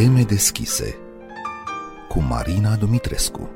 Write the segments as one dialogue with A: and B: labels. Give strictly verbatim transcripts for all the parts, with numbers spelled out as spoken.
A: Teme deschise cu Marina Dumitrescu.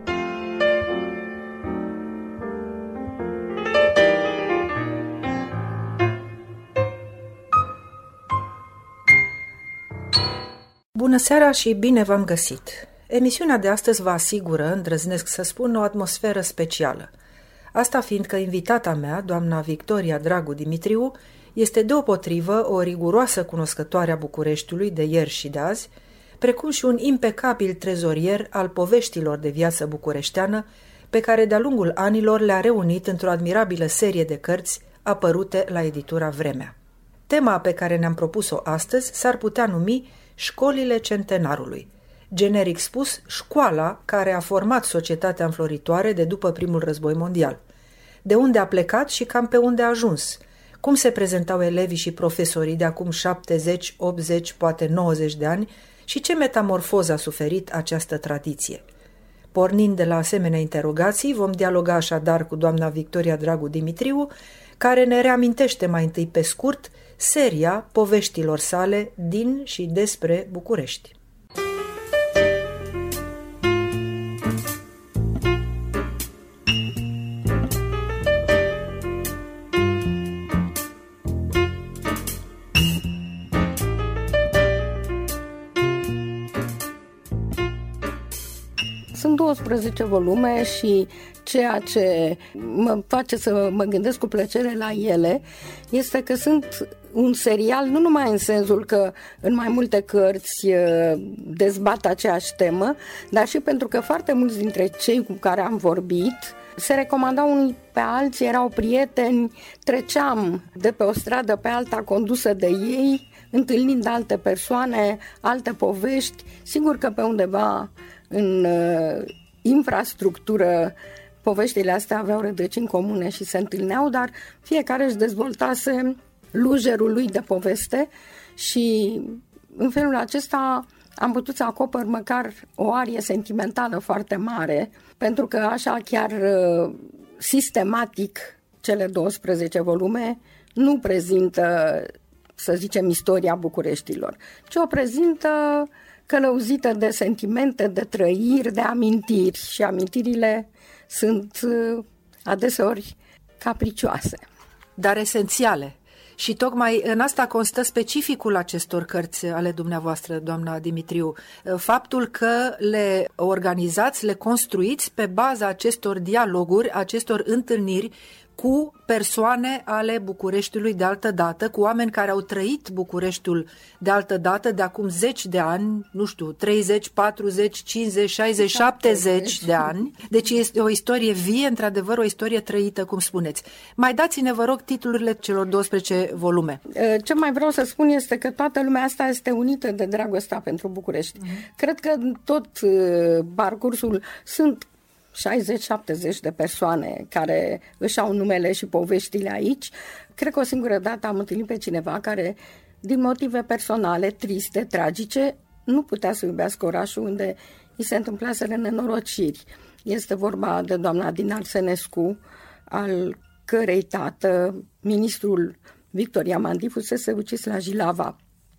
B: Bună seara și bine v-am găsit! Emisiunea de astăzi vă asigură, îndrăznesc să spun, o atmosferă specială. Asta fiindcă invitata mea, doamna Victoria Dragu Dimitriu, este deopotrivă o riguroasă cunoscătoare a Bucureștiului de ieri și de azi, precum și un impecabil trezorier al poveștilor de viață bucureșteană, pe care de-a lungul anilor le-a reunit într-o admirabilă serie de cărți apărute la editura Vremea. Tema pe care ne-am propus-o astăzi s-ar putea numi Școlile Centenarului, generic spus, școala care a format societatea înfloritoare de după primul război mondial. De unde a plecat și cam pe unde a ajuns? Cum se prezentau elevii și profesorii de acum șaptezeci, optzeci, poate nouăzeci de ani și ce metamorfoză a suferit această tradiție? Pornind de la asemenea interogații, vom dialoga așadar cu doamna Victoria Dragu Dimitriu, care ne reamintește mai întâi pe scurt seria poveștilor sale din și despre București.
C: Sunt douăsprezece volume și ceea ce mă face să mă gândesc cu plăcere la ele este că sunt un serial, nu numai în sensul că în mai multe cărți dezbat aceeași temă, dar și pentru că foarte mulți dintre cei cu care am vorbit se recomandau unii pe alții, erau prieteni, treceam de pe o stradă pe alta condusă de ei, întâlnind alte persoane, alte povești. Sigur că pe undeva în uh, infrastructură poveștile astea aveau rădăcini comune și se întâlneau, dar fiecare își dezvoltase lujerul lui de poveste și în felul acesta am putut să acopăr măcar o arie sentimentală foarte mare, pentru că așa chiar uh, sistematic cele douăsprezece volume nu prezintă, să zicem, istoria Bucureștilor, ci o prezintă călăuzită de sentimente, de trăiri, de amintiri și amintirile sunt uh, adeseori capricioase.
B: Dar esențiale. Și tocmai în asta constă specificul acestor cărți ale dumneavoastră, doamna Dimitriu, faptul că le organizați, le construiți pe baza acestor dialoguri, acestor întâlniri cu persoane ale Bucureștiului de altă dată, cu oameni care au trăit Bucureștiul de altă dată, de acum zeci de ani, nu știu, treizeci, patruzeci, cincizeci, șaizeci, șaptezeci de ani. Deci este o istorie vie, într-adevăr, o istorie trăită, cum spuneți. Mai dați-ne, vă rog, titlurile celor douăsprezece volume. Ce mai vreau să spun este că toată lumea asta este unită de dragostea pentru București. Uh-huh. Cred că tot parcursul sunt șaizeci șaptezeci de persoane care își au numele și poveștile aici. Cred că o singură dată am întâlnit pe cineva care, din motive personale, triste, tragice, nu putea să iubească orașul unde îi se întâmplaseră nenorociri. Este vorba de doamna Adina Arsenescu, al cărei tată, ministrul Victor Iamandi, fusese ucis la Jilava.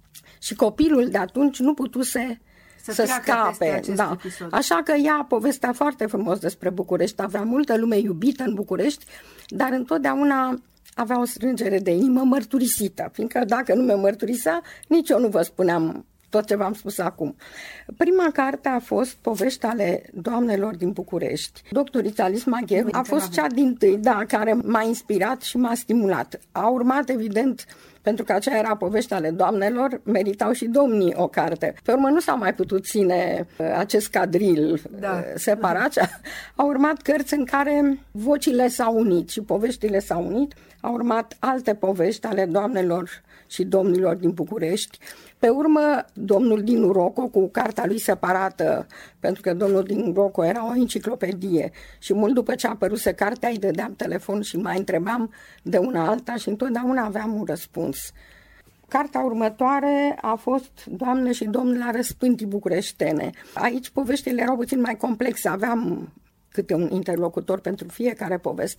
B: Și copilul de atunci nu putuse să, să scape. Da. Așa că ea povestea foarte frumos despre București, avea multă lume iubită în București, dar întotdeauna avea o strângere de inimă mărturisită, fiindcă dacă nu mi-o mărturisea, nici eu nu vă spuneam tot ce v-am spus acum. Prima carte a fost Povești ale doamnelor din București. Doctorița Alice Magheru a fost cea dintâi, da, care m-a inspirat și m-a stimulat. A urmat, evident, pentru că aceea era Povești ale doamnelor, meritau și domnii o carte. Pe urmă nu s-a mai putut ține acest cadril da. separat. Au urmat cărți în care vocile s-au unit și poveștile s-au unit. Au urmat alte povești ale doamnelor și domnilor din București. Pe urmă, domnul Dinu Roco, cu cartea lui separată, pentru că domnul Dinu Roco era o enciclopedie și mult după ce a apăruse cartea îi dădeam telefon și mai întrebam de una alta și întotdeauna aveam un răspuns. Cartea următoare a fost Doamne și domnul la răspântii bucureștene. Aici poveștile erau puțin mai complexe, aveam câte un interlocutor pentru fiecare poveste.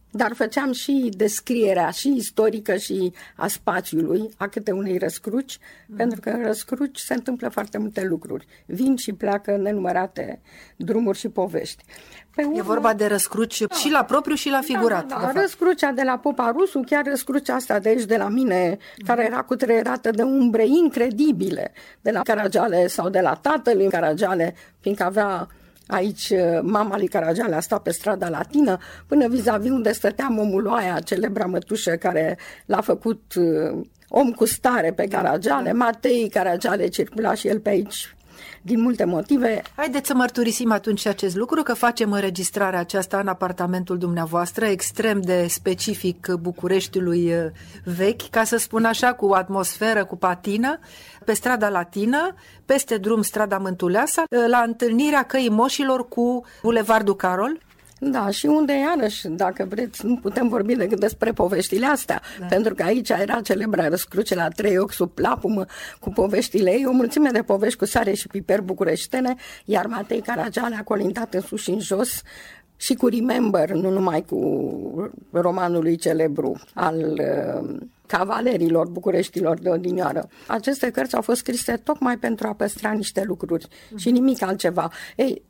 C: dar făceam și descrierea și istorică și a spațiului, a câte unei răscruci, mm. pentru că în răscruci se întâmplă foarte multe lucruri. Vin și pleacă nenumărate drumuri și povești. Pe urmă,
B: e vorba de răscruci da. și la propriu și la figurat.
C: Da, da, da. Răscrucea de la Popa Rusu, chiar răscrucea asta de aici, de la mine, mm. care era cutreierată de umbre incredibile, de la Caragiale sau de la tatăl lui Caragiale, fiindcă avea aici mama lui Caragiale a stat pe strada Latină, până vis-a-vis unde stătea Momuloaia, celebra mătușă care l-a făcut om cu stare pe Caragiale. Matei Caragiale circula și el pe aici din multe motive.
B: Haideți să mărturisim atunci acest lucru, că facem înregistrarea aceasta în apartamentul dumneavoastră, extrem de specific Bucureștiului vechi, ca să spun așa, cu atmosferă, cu patină, pe strada Latină, peste drum strada Mântuleasa, la întâlnirea Căii Moșilor cu Bulevardul Carol.
C: Da, și unde, iarăși, dacă vreți, nu putem vorbi decât despre poveștile astea, da. Pentru că aici era celebra răscruce la trei ochi sub plapumă cu poveștile ei, o mulțime de povești cu sare și piper bucureștene, iar Matei Caragiale a colindat în sus și în jos și cu Remember, nu numai cu romanul lui celebru al uh, cavalerilor bucureștilor de odinioară. Aceste cărți au fost scrise tocmai pentru a păstra niște lucruri mm. și nimic altceva. Ei,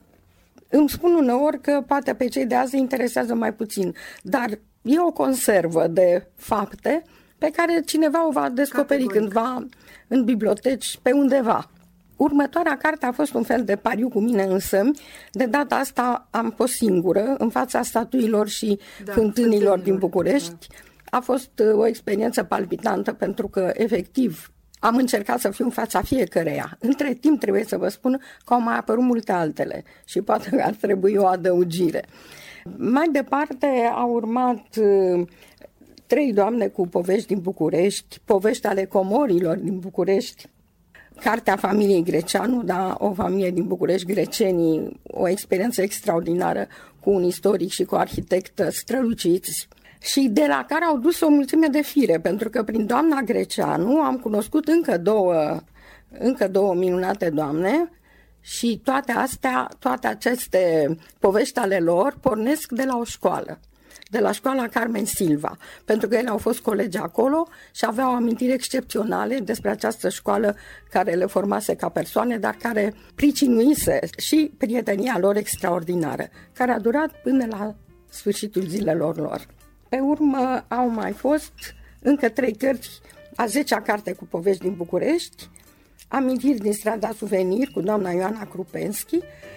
C: îmi spun uneori că poate pe cei de azi interesează mai puțin, dar e o conservă de fapte pe care cineva o va descoperi Categoric. Cândva în biblioteci, pe undeva. Următoarea carte a fost un fel de pariu cu mine însă. De data asta am fost singură în fața statuilor și da, fântânilor din București. Da. A fost o experiență palpitantă pentru că, efectiv, am încercat să fiu în fața fiecăreia. Între timp trebuie să vă spun că au mai apărut multe altele și poate că ar trebui o adăugire. Mai departe au urmat uh, trei doamne cu povești din București, povești ale comorilor din București, cartea familiei Greceanu, da, o familie din București, grecenii, o experiență extraordinară cu un istoric și cu o arhitectă străluciți, și de la care au dus o mulțime de fire, pentru că prin doamna Greceanu am cunoscut încă două, încă două minunate doamne și toate astea, toate aceste povești ale lor pornesc de la o școală, de la școala Carmen Silva, pentru că ele au fost colegi acolo și aveau amintiri excepționale despre această școală care le formase ca persoane, dar care pricinuise și prietenia lor extraordinară, care a durat până la sfârșitul zilelor lor. Pe urmă au mai fost încă trei cărți, a zecea carte cu povești din București, Amintiri din strada Suvenir cu doamna Ioana Krupensky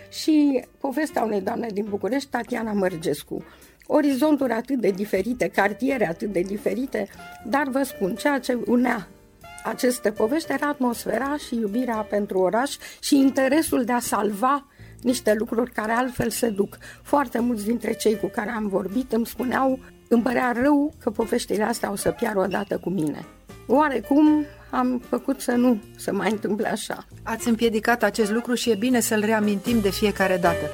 C: și povestea unei doamne din București, Tatiana Mărgescu. Orizonturi atât de diferite, cartiere atât de diferite, dar vă spun, ceea ce unea aceste povești era atmosfera și iubirea pentru oraș și interesul de a salva niște lucruri care altfel se duc. Foarte mulți dintre cei cu care am vorbit îmi spuneau: îmi părea rău că poveștile astea o să piară odată cu mine. Oarecum am făcut să nu se mai întâmple așa.
B: Ați împiedicat acest lucru și e bine să-l reamintim de fiecare dată.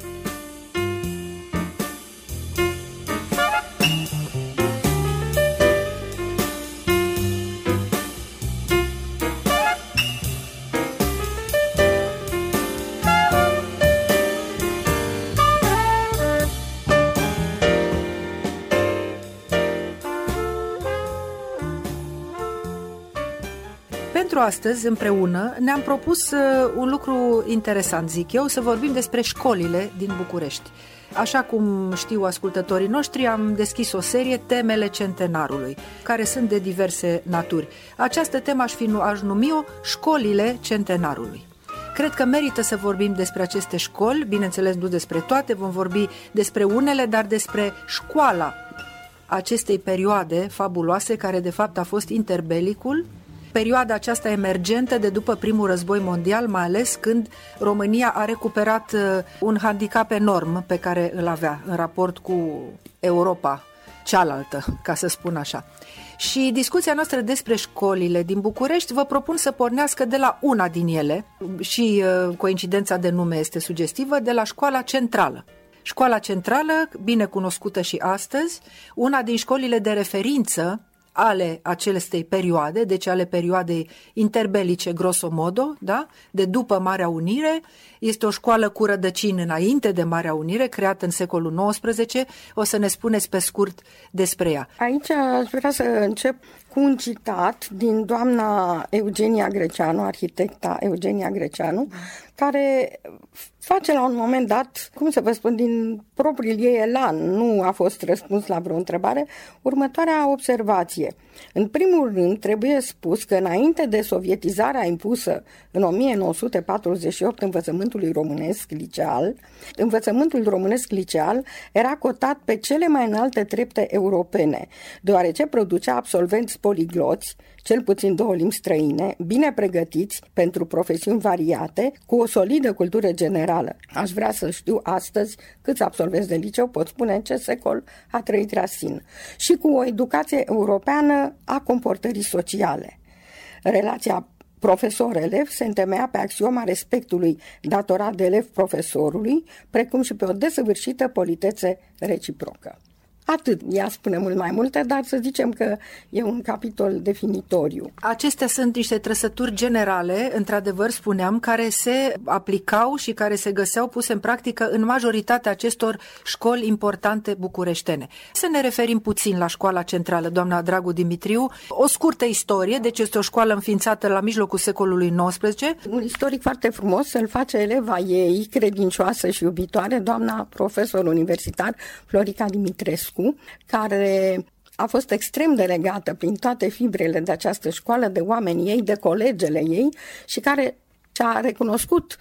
B: Pentru astăzi, împreună, ne-am propus un lucru interesant, zic eu, să vorbim despre școlile din București. Așa cum știu ascultătorii noștri, am deschis o serie, Temele Centenarului, care sunt de diverse naturi. Această temă aș, fi, aș numi-o Școlile Centenarului. Cred că merită să vorbim despre aceste școli, bineînțeles nu despre toate, vom vorbi despre unele, dar despre școala acestei perioade fabuloase, care de fapt a fost interbelicul, perioada aceasta emergentă de după primul război mondial, mai ales când România a recuperat un handicap enorm pe care îl avea în raport cu Europa cealaltă, ca să spun așa. Și discuția noastră despre școlile din București vă propun să pornească de la una din ele, și coincidența de nume este sugestivă, de la Școala Centrală. Școala Centrală, bine cunoscută și astăzi, una din școlile de referință ale acelestei perioade, deci ale perioadei interbelice grosomodo, da? De după Marea Unire. Este o școală cu rădăcini înainte de Marea Unire, creată în secolul nouăsprezece. O să ne spuneți pe scurt despre ea.
C: Aici aș vrea să încep cu un citat din doamna Eugenia Greceanu, arhitecta Eugenia Greceanu, care face la un moment dat, cum să vă spun, din propriul ei elan, nu a fost răspuns la vreo întrebare, următoarea observație. În primul rând, trebuie spus că înainte de sovietizarea impusă în o mie nouă sute patruzeci și opt învățământului românesc liceal, învățământul românesc liceal era cotat pe cele mai înalte trepte europene, deoarece producea absolvenți poligloți, cel puțin două limbi străine, bine pregătiți pentru profesiuni variate, cu o solidă cultură generală. Aș vrea să știu astăzi câți absolvenți de liceu pot spune în ce secol a trăit Racine, și cu o educație europeană a comportării sociale. Relația profesor-elev se întemeia pe axioma respectului datorat de elev profesorului, precum și pe o desăvârșită politețe reciprocă. Atât, ea spune mult mai multe, dar să zicem că e un capitol definitoriu.
B: Acestea sunt niște trăsături generale, într-adevăr spuneam, care se aplicau și care se găseau puse în practică în majoritatea acestor școli importante bucureștene. Să ne referim puțin la școala centrală, doamna Dragu Dimitriu. O scurtă istorie, deci este o școală înființată la mijlocul secolului nouăsprezece.
C: Un istoric foarte frumos, să-l face eleva ei, credincioasă și iubitoare, doamna profesor universitar Florica Dimitrescu, care a fost extrem de legată prin toate fibrele de această școală, de oamenii ei, de colegele ei, și care și-a recunoscut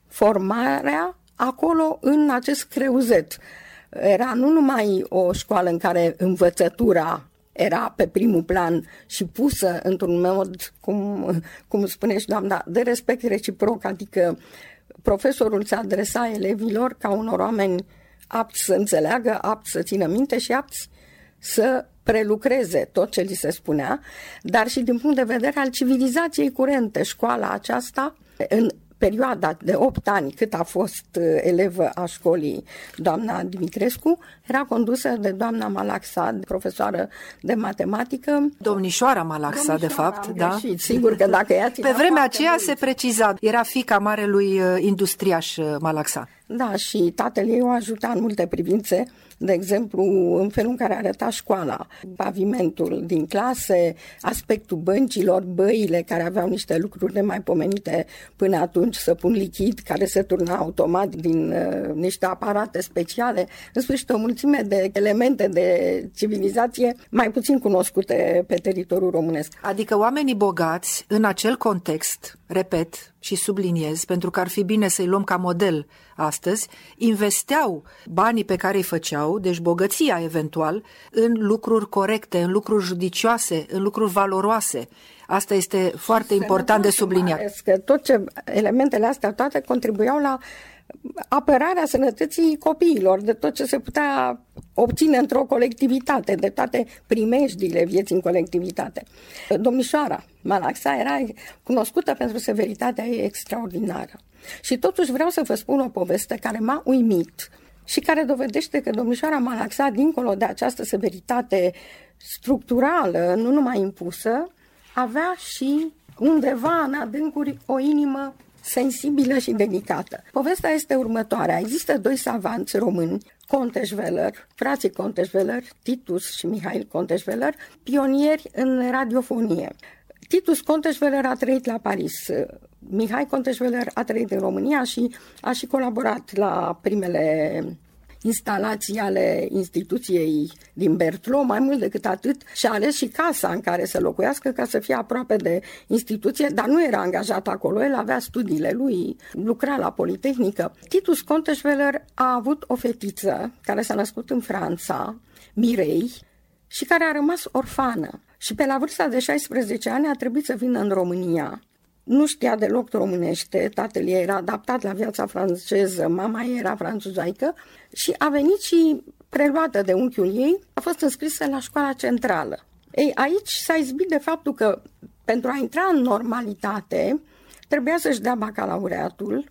C: formarea acolo în acest creuzet. Era nu numai o școală în care învățătura era pe primul plan și pusă într-un mod, cum, cum spune și doamna, de respect reciproc, adică profesorul se adresa elevilor ca unor oameni apți să înțeleagă, apți să țină minte și apți să prelucreze tot ce li se spunea, dar și din punct de vedere al civilizației curente. Școala aceasta, în perioada de opt ani cât a fost elevă a școlii doamna Dimitrescu, era condusă de doamna Malaxa, profesoară de matematică.
B: Domnișoara Malaxa, Domnișoara, de fapt, da?
C: Greșit. Sigur că dacă ea
B: pe vremea aceea
C: mult.
B: Se preciza, era fiica marelui industriaș Malaxa.
C: Da, și tatăl ei o ajuta în multe privințe, de exemplu, în felul în care arăta școala, pavimentul din clase, aspectul băncilor, băile care aveau niște lucruri nemaipomenite până atunci, săpun lichid care se turna automat din uh, niște aparate speciale, în sfârșit o mulțime de elemente de civilizație mai puțin cunoscute pe teritoriul românesc.
B: Adică oamenii bogați în acel context, repet și subliniez, pentru că ar fi bine să-i luăm ca model astăzi, investeau banii pe care îi făceau, deci bogăția eventual, în lucruri corecte, în lucruri judicioase, în lucruri valoroase. Asta este foarte important de subliniat.
C: Că tot ce, elementele astea toate contribuiau la apărarea sănătății copiilor, de tot ce se putea obține într-o colectivitate, de toate primejdiile vieții în colectivitate. Domnișoara Malaxa era cunoscută pentru severitatea ei extraordinară. Și totuși vreau să vă spun o poveste care m-a uimit și care dovedește că domnișoara Malaxa, dincolo de această severitate structurală, nu numai impusă, avea și undeva în adâncuri o inimă sensibilă și delicată. Povestea este următoarea. Există doi savanți români, Conteșveller, frații Conteșveller, Titus și Mihail Conteșveller, pionieri în radiofonie. Titus Conteșveller a trăit la Paris, Mihai Conteșveller a trăit în România și a și colaborat la primele instalații ale instituției din Bertlo. Mai mult decât atât, și-a ales și casa în care să locuiască ca să fie aproape de instituție, dar nu era angajat acolo, el avea studiile lui, lucra la Politehnică. Titus Conteșveller a avut o fetiță care s-a născut în Franța, Mirei, și care a rămas orfană. Și pe la vârsta de șaisprezece ani a trebuit să vină în România. Nu știa deloc românește, tatăl ei era adaptat la viața franceză, mama ei era franțuzaică și a venit și, preluată de unchiul ei, a fost înscrisă la școala centrală. Ei, aici s-a izbit de faptul că pentru a intra în normalitate trebuia să-și dea bacalaureatul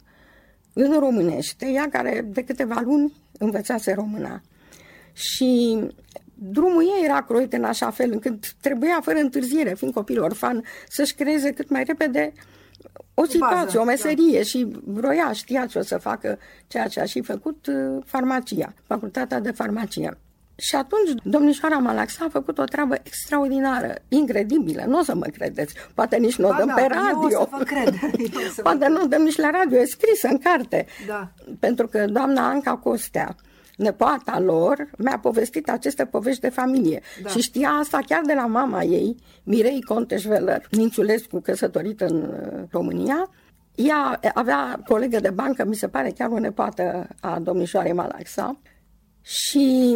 C: în românește, ea care de câteva luni învățase româna. Și drumul ei era croit în așa fel încât trebuia, fără întârziere, fiind copil orfan, să-și creeze cât mai repede o situație, bază, o meserie, da. Și vroia, știa ce o să facă, ceea ce a și făcut farmacia, facultatea de farmacie. Și atunci domnișoara Malaxa a făcut o treabă extraordinară, incredibilă, nu o să mă credeți, poate nici nu o dăm da, pe radio.
B: Eu o să vă cred. Să
C: poate
B: vă
C: nu o dăm nici la radio, e scris în carte.
B: Da.
C: Pentru că doamna Anca Costea, nepoata lor, mi-a povestit aceste povești de familie. Da. Și știa asta chiar de la mama ei, Mirei Conteșveller, Nințulescu, căsătorită în România. Ea avea colegă de bancă, mi se pare chiar o nepoată a domnișoarei Malaxa. Și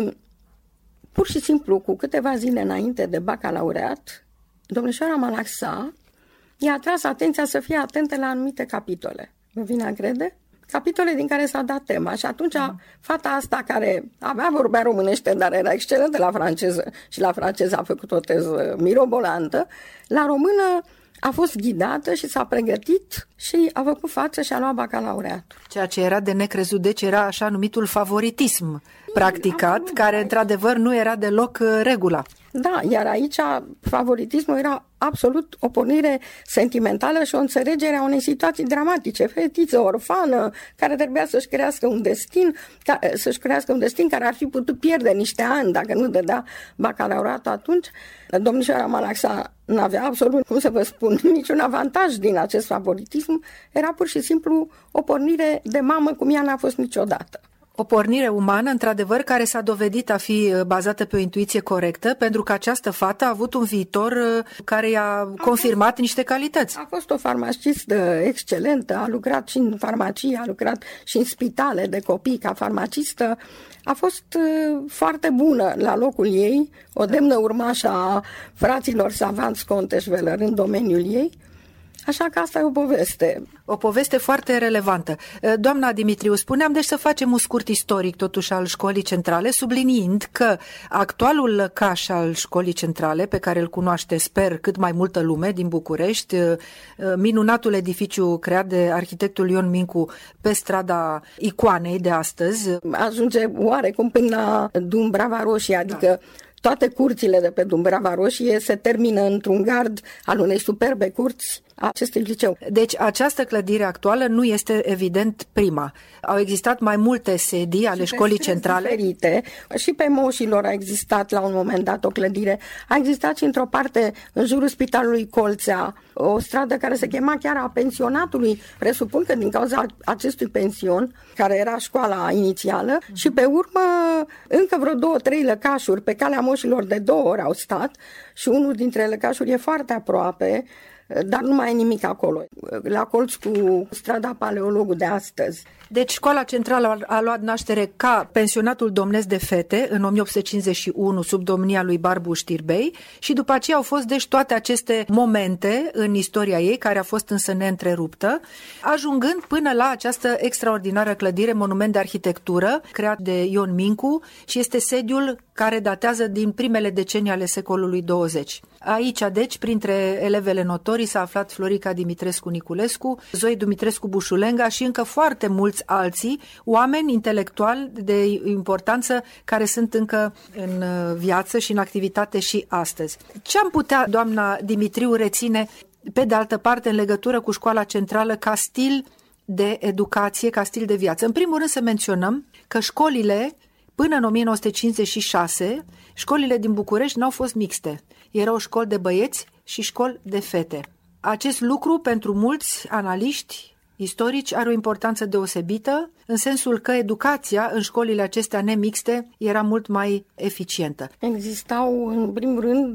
C: pur și simplu, cu câteva zile înainte de bacalaureat, domnișoara Malaxa i-a atras atenția să fie atentă la anumite capitole. Vă vine a crede? Capitole din care s-a dat tema. Și atunci mm. fata asta, care avea vorbea românește, dar era excelentă la franceză și la franceză a făcut o teză mirobolantă, la română a fost ghidată și s-a pregătit și a făcut față și a luat bacalaureatul.
B: Ceea ce era de necrezut, deci era așa numitul favoritism practicat, care într-adevăr nu era deloc regula.
C: Da, iar aici favoritismul era absolut o pornire sentimentală și o înțelegere a unei situații dramatice. Fetiță orfană, care trebuia să-și crească un destin, ca, să-și crească un destin care ar fi putut pierde niște ani dacă nu dădea bacalaureatul atunci. Domnișoara Malaxa n-avea absolut, cum să vă spun, niciun avantaj din acest favoritism. Era pur și simplu o pornire de mamă cum ea n-a fost niciodată.
B: O pornire umană, într-adevăr, care s-a dovedit a fi bazată pe o intuiție corectă, pentru că această fată a avut un viitor care i-a confirmat fost, niște calități.
C: A fost o farmacistă excelentă, a lucrat și în farmacie, a lucrat și în spitale de copii ca farmacistă. A fost foarte bună la locul ei, o demnă urmașă a fraților savanți Conteșveller în domeniul ei. Așa că asta e o poveste.
B: O poveste foarte relevantă. Doamna Dimitriu, spuneam deci să facem un scurt istoric totuși al școlii centrale, subliniind că actualul lăcaș al școlii centrale, pe care îl cunoaște, sper, cât mai multă lume din București, minunatul edificiu creat de arhitectul Ion Mincu pe strada Icoanei de astăzi,
C: ajunge oarecum până la Dumbrava Roșie, adică da. Toate curțile de pe Dumbrava Roșie se termină într-un gard al unei superbe curți a acestui liceu.
B: Deci această clădire actuală nu este evident prima. Au existat mai multe sedii ale școlii centrale.
C: Diferite. Și pe Moșilor a existat la un moment dat o clădire. A existat și într-o parte în jurul Spitalului Colțea o stradă care se chema chiar a pensionatului. Presupun că din cauza acestui pension, care era școala inițială, mm-hmm. și pe urmă încă vreo două, trei lăcașuri pe calea Moșilor de două ori au stat și unul dintre lăcașuri e foarte aproape, dar nu mai e nimic acolo, la colț cu strada Paleologul de astăzi.
B: Deci școala centrală a luat naștere ca pensionatul domnesc de fete în o mie opt sute cincizeci și unu sub domnia lui Barbu Știrbei și după aceea au fost deci toate aceste momente în istoria ei, care a fost însă neîntreruptă, ajungând până la această extraordinară clădire, monument de arhitectură creat de Ion Mincu și este sediul care datează din primele decenii ale secolului douăzeci. Aici, deci, printre elevele notorii s-a aflat Florica Dimitrescu Niculescu, Zoe Dumitrescu Bușulenga și încă foarte mulți alții, oameni intelectuali de importanță care sunt încă în viață și în activitate și astăzi. Ce am putea, doamna Dimitriu, reține, pe de altă parte, în legătură cu școala centrală ca stil de educație, ca stil de viață? În primul rând să menționăm că școlile, până în o mie nouă sute cincizeci și șase, școlile din București n-au fost mixte. Erau școli de băieți și școli de fete. Acest lucru, pentru mulți analiști istorici, are o importanță deosebită, în sensul că educația în școlile acestea nemixte era mult mai eficientă.
C: Existau, în primul rând,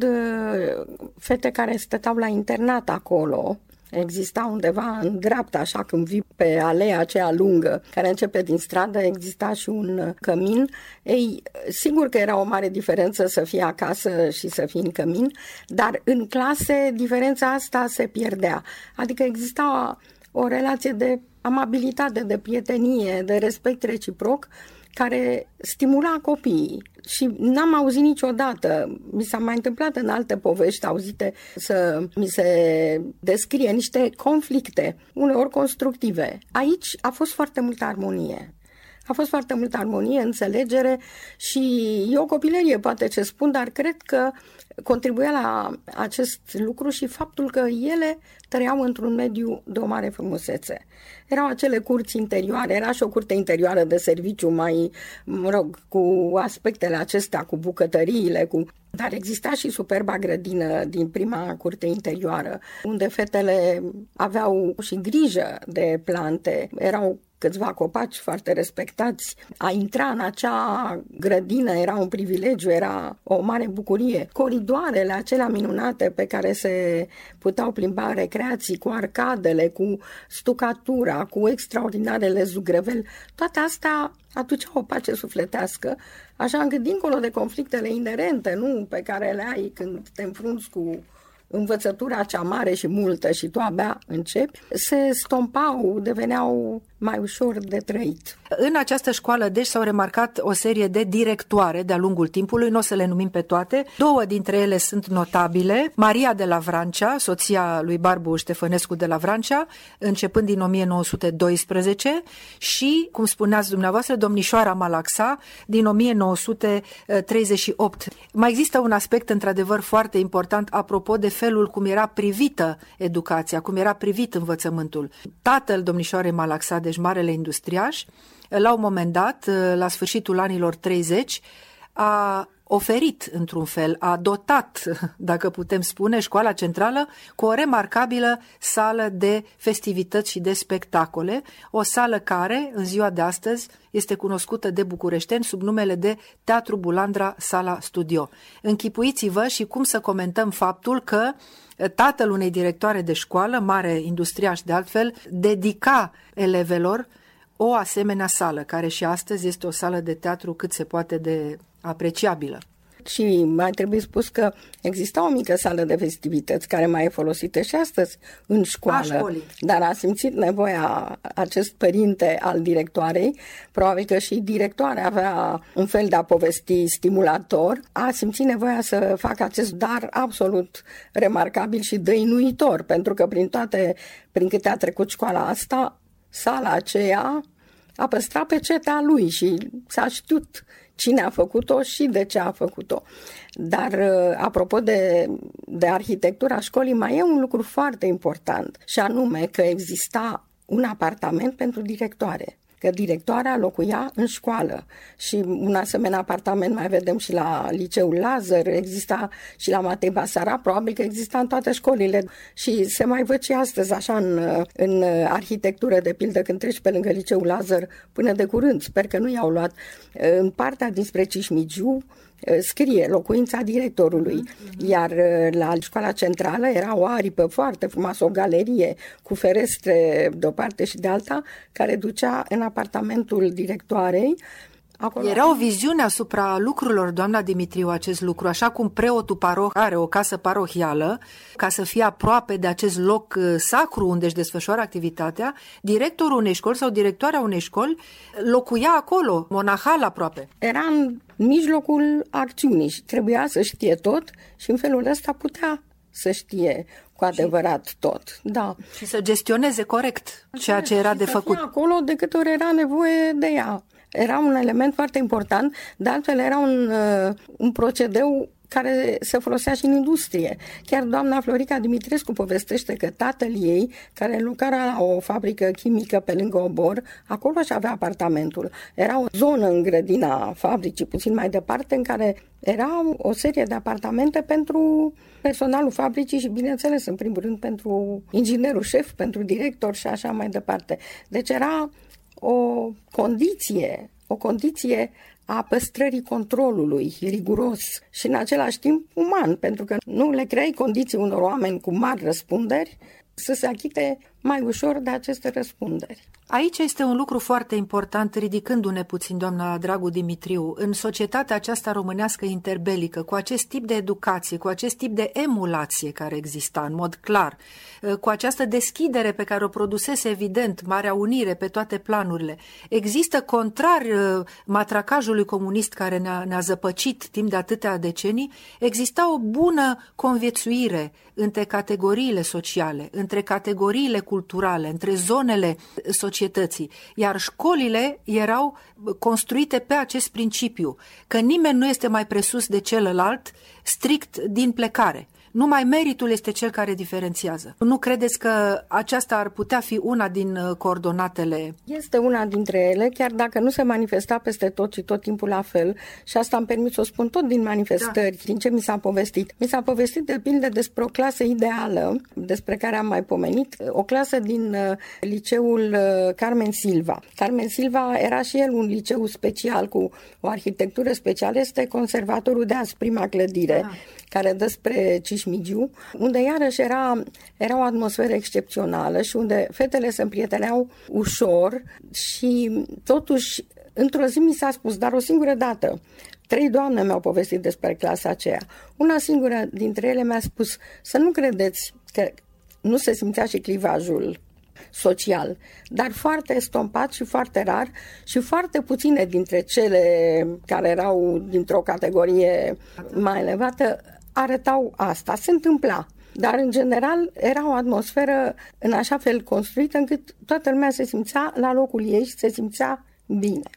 C: fete care stăteau la internat acolo. Exista undeva în dreapta, așa când vii pe aleea aceea lungă care începe din stradă, exista și un cămin. Ei, sigur că era o mare diferență să fii acasă și să fii în cămin, dar în clase diferența asta se pierdea. Adică exista o relație de amabilitate, de prietenie, de respect reciproc, care stimula copiii. Și n-am auzit niciodată, mi s-a mai întâmplat în alte povești auzite să mi se descrie niște conflicte, uneori constructive. Aici a fost foarte multă armonie. A fost foarte multă armonie, înțelegere și e o copilărie, poate ce spun, dar cred că contribuia la acest lucru și faptul că ele trăiau într-un mediu de o mare frumusețe. Erau acele curți interioare, era și o curte interioară de serviciu mai, mă rog, cu aspectele acestea, cu bucătăriile, cu... dar exista și superba grădină din prima curte interioară, unde fetele aveau și grijă de plante, erau câțiva copaci foarte respectați. A intra în acea grădină era un privilegiu, era o mare bucurie. Coridoarele acelea minunate pe care se puteau plimba recreații, cu arcadele, cu stucatura, cu extraordinarele zugrăveli, toate astea aduceau o pace sufletească, așa încât dincolo de conflictele inerente, nu pe care le ai când te înfrunți cu învățătura cea mare și multă și tu abia începi, se stompau, deveneau mai ușor de trăit.
B: În această școală, deci, s-au remarcat o serie de directoare de-a lungul timpului, nu o să le numim pe toate. Două dintre ele sunt notabile. Maria de la Vrancea, soția lui Barbu Ștefănescu de la Vrancea, începând din o mie nouă sute doisprezece și, cum spuneați dumneavoastră, domnișoara Malaxa din o mie nouă sute treizeci și opt. Mai există un aspect, într-adevăr, foarte important apropo de felul cum era privită educația, cum era privit învățământul. Tatăl domnișoarei Malaxa, deci marele industriaș, la un moment dat, la sfârșitul anilor treizeci, a oferit, într-un fel, a dotat, dacă putem spune, școala centrală cu o remarcabilă sală de festivități și de spectacole, o sală care, în ziua de astăzi, este cunoscută de bucureșteni sub numele de Teatru Bulandra Sala Studio. Închipuiți-vă și cum să comentăm faptul că tatăl unei directoare de școală, mare industriaș de altfel, dedica elevelor o asemenea sală, care și astăzi este o sală de teatru cât se poate de apreciabilă.
C: Și mai trebuie spus că exista o mică sală de festivități care mai e folosită și astăzi în școală, dar a simțit nevoia acest părinte al directoarei, probabil că și directoarea avea un fel de a povesti stimulator, a simțit nevoia să facă acest dar absolut remarcabil și dăinuitor, pentru că prin toate, prin câte a trecut școala asta, sala aceea a păstrat pecetea lui și s-a știut cine a făcut-o și de ce a făcut-o. Dar, apropo de, de arhitectura școlii, mai e un lucru foarte important, și anume că exista un apartament pentru directoare, că directoarea locuia în școală și un asemenea apartament mai vedem și la Liceul Lazar, exista și la Matei Basarab, probabil că exista în toate școlile și se mai văd și astăzi așa în, în arhitectură, de pildă când treci pe lângă Liceul Lazar până de curând, sper că nu i-au luat, în partea dinspre Cismigiu scrie locuința directorului, iar la școala centrală era o aripă foarte frumoasă, o galerie cu ferestre de o parte și de alta, care ducea în apartamentul directoarei. Acolo...
B: Era o viziune asupra lucrurilor, doamna Dimitriu, acest lucru, așa cum preotul paroh are o casă parohială, ca să fie aproape de acest loc sacru unde își desfășoară activitatea, directorul unei școli sau directoarea unei școli locuia acolo, monahal aproape.
C: Era în mijlocul acțiunii și trebuia să știe tot și în felul ăsta putea să știe cu adevărat tot. Da.
B: Și să gestioneze corect ceea ce era de făcut.
C: Acolo de câte ori era nevoie de ea. Era un element foarte important, de altfel era un, un procedeu care se folosea și în industrie. Chiar doamna Florica Dimitrescu povestește că tatăl ei, care lucra la o fabrică chimică pe lângă Obor, acolo și avea apartamentul. Era o zonă în grădina fabricii, puțin mai departe, în care era o serie de apartamente pentru personalul fabricii și, bineînțeles, în primul rând, pentru inginerul șef, pentru director și așa mai departe. Deci era o condiție, o condiție a păstrării controlului riguros și în același timp uman, pentru că nu le creai condiții unor oameni cu mari răspunderi să se achite mai ușor de aceste răspunderi.
B: Aici este un lucru foarte important, ridicându-ne puțin, doamna Dragu Dimitriu, în societatea aceasta românească interbelică, cu acest tip de educație, cu acest tip de emulație care exista în mod clar, cu această deschidere pe care o produsese evident Marea Unire pe toate planurile. Există, contrar matracajului comunist care ne-a, ne-a zăpăcit timp de atâtea decenii, exista o bună conviețuire între categoriile sociale, între categoriile culturale, între zonele societății, iar școlile erau construite pe acest principiu, că nimeni nu este mai presus de celălalt strict din plecare. Numai meritul este cel care diferențiază. Nu credeți că aceasta ar putea fi una din coordonatele?
C: Este una dintre ele, chiar dacă nu se manifesta peste tot și tot timpul la fel, și asta îmi permit să o spun tot din manifestări, da. Din ce mi s-a povestit. Mi s-a povestit de pildă despre o clasă ideală, despre care am mai pomenit, o clasă din liceul Carmen Silva. Carmen Silva era și el un liceu special cu o arhitectură specială, este conservatorul de azi, prima clădire, da. Care dă spre Cismigiu, unde iarăși era, era o atmosferă excepțională și unde fetele se împrieteneau ușor și totuși, într-o zi mi s-a spus, dar o singură dată, trei doamne mi-au povestit despre clasa aceea. Una singură dintre ele mi-a spus să nu credeți că nu se simțea și clivajul social, dar foarte estompat și foarte rar și foarte puține dintre cele care erau dintr-o categorie mai elevată arătau asta. Se întâmpla. Dar, în general, era o atmosferă în așa fel construită încât toată lumea se simțea la locul ei și se simțea bine.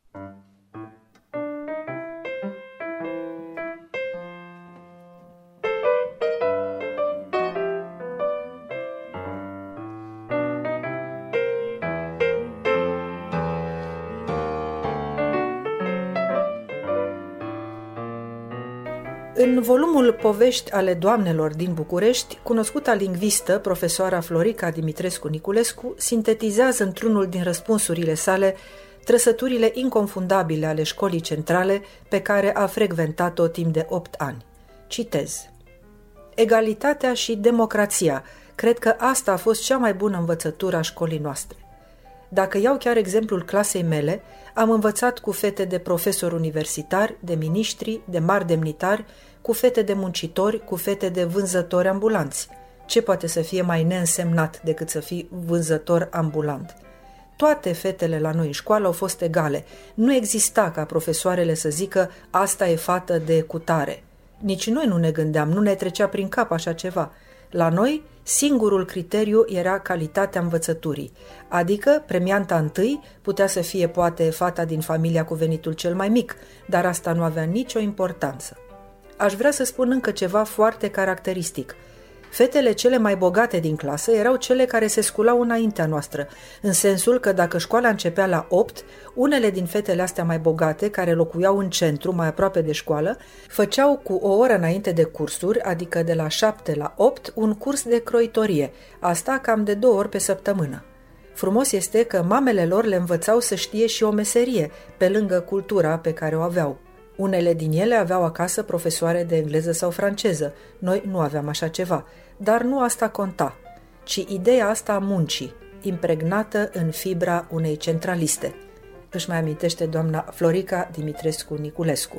B: În volumul Povești ale doamnelor din București, cunoscuta lingvistă, profesoara Florica Dimitrescu Niculescu, sintetizează într-unul din răspunsurile sale trăsăturile inconfundabile ale școlii centrale pe care a frecventat-o timp de opt ani. Citez: egalitatea și democrația, cred că asta a fost cea mai bună învățătură a școlii noastre. Dacă iau chiar exemplul clasei mele, am învățat cu fete de profesori universitari, de miniștri, de mari demnitari, cu fete de muncitori, cu fete de vânzători ambulanți. Ce poate să fie mai neînsemnat decât să fii vânzător ambulant? Toate fetele la noi în școală au fost egale. Nu exista ca profesoarele să zică asta e fată de cutare. Nici noi nu ne gândeam, nu ne trecea prin cap așa ceva. La noi, singurul criteriu era calitatea învățăturii, adică premianta întâi putea să fie poate fata din familia cu venitul cel mai mic, dar asta nu avea nicio importanță. Aș vrea să spun încă ceva foarte caracteristic. Fetele cele mai bogate din clasă erau cele care se sculau înaintea noastră, în sensul că dacă școala începea la opt, unele din fetele astea mai bogate, care locuiau în centru, mai aproape de școală, făceau cu o oră înainte de cursuri, adică de la șapte la opt, un curs de croitorie, asta cam de două ori pe săptămână. Frumos este că mamele lor le învățau să știe și o meserie, pe lângă cultura pe care o aveau. Unele din ele aveau acasă profesoare de engleză sau franceză, noi nu aveam așa ceva, dar nu asta conta, ci ideea asta a muncii, impregnată în fibra unei centraliste. Își mai amintește doamna Florica Dimitrescu Niculescu.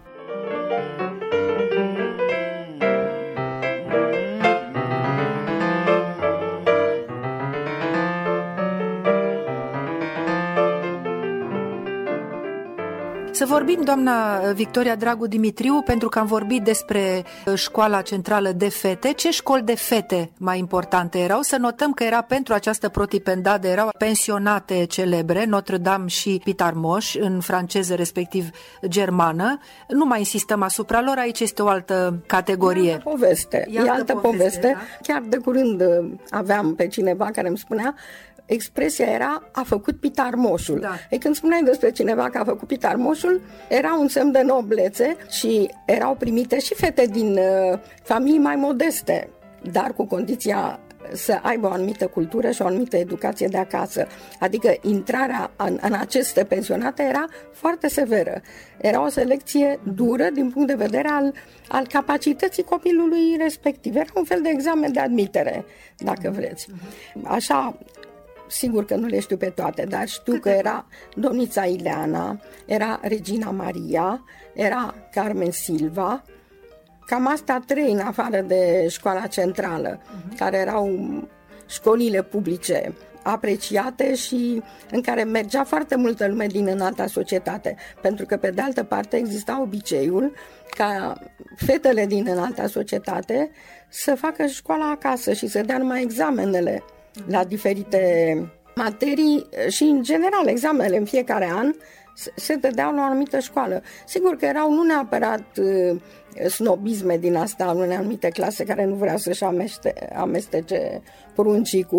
B: Să vorbim, doamna Victoria Dragu Dimitriu, pentru că am vorbit despre școala centrală de fete. Ce școli de fete mai importante erau? Să notăm că era pentru această protipendadă, erau pensionate celebre, Notre-Dame și Pitarmoș, în franceză, respectiv germană. Nu mai insistăm asupra lor, aici este o altă categorie.
C: E altă poveste, e altă, altă poveste. poveste. Da? Chiar de curând aveam pe cineva care îmi spunea, expresia era, a făcut pitarmoșul. Da. E când spuneai despre cineva că a făcut pitarmoșul, era un semn de noblețe și erau primite și fete din uh, familii mai modeste, dar cu condiția să aibă o anumită cultură și o anumită educație de acasă. Adică intrarea în, în aceste pensionate era foarte severă. Era o selecție dură din punct de vedere al, al capacității copilului respectiv. Era un fel de examen de admitere, dacă vreți. Așa, sigur că nu le știu pe toate, dar știu că era domnița Ileana, era Regina Maria, era Carmen Silva, cam astea trei în afară de școala centrală, uh-huh. care erau școlile publice apreciate și în care mergea foarte multă lume din înalta societate, pentru că pe de altă parte exista obiceiul ca fetele din înalta societate să facă școala acasă și să dea numai examenele la diferite materii și, în general, examenele în fiecare an se dădeau la o anumită școală. Sigur că erau nu neapărat uh, snobisme din asta în anumite clase care nu vreau să-și ameste, amestece pruncii cu